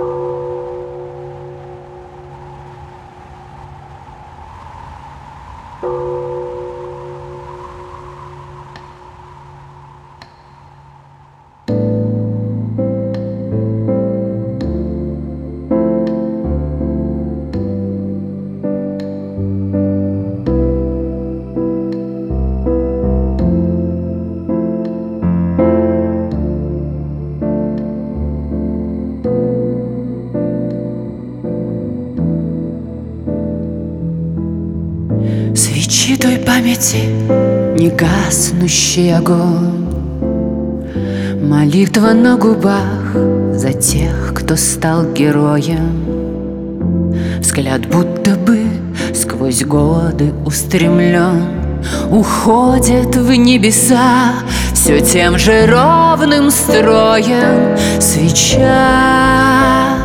Свечи той памяти, негаснущий огонь, молитва на губах за тех, кто стал героем. Взгляд будто бы сквозь годы устремлен, уходит в небеса все тем же ровным строем. Свеча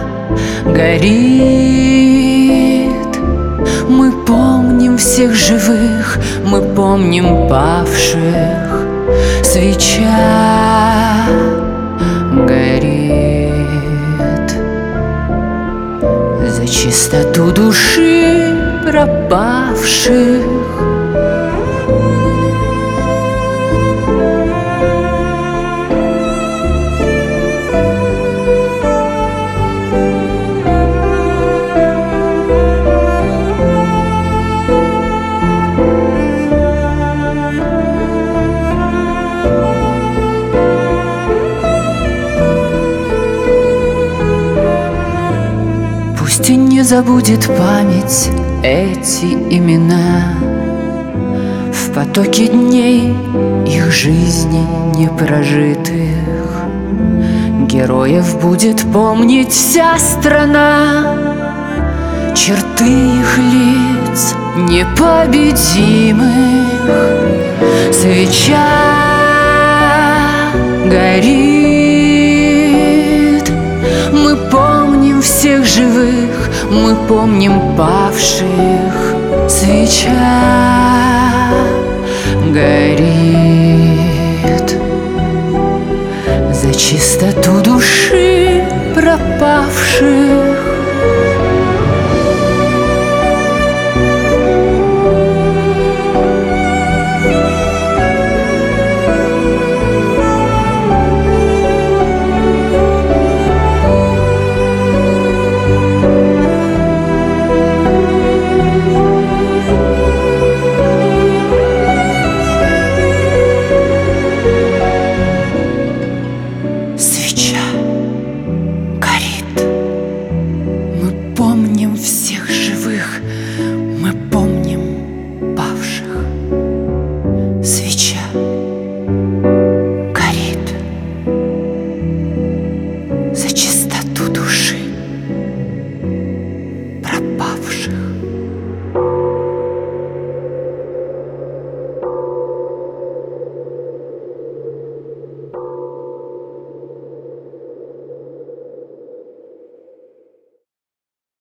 горит, мы помним всех живых, мы помним павших. Свеча горит за чистоту души пропавших. Пусть и не забудет память эти имена, в потоке дней их жизни непрожитых. Героев будет помнить вся страна, черты их лиц непобедимых. Свеча горит, мы помним всех живых, мы помним павших. Свеча горит за чистоту души пропавших. Свеча горит, мы помним всех живых, мы помним павших. Свеча горит за чистоту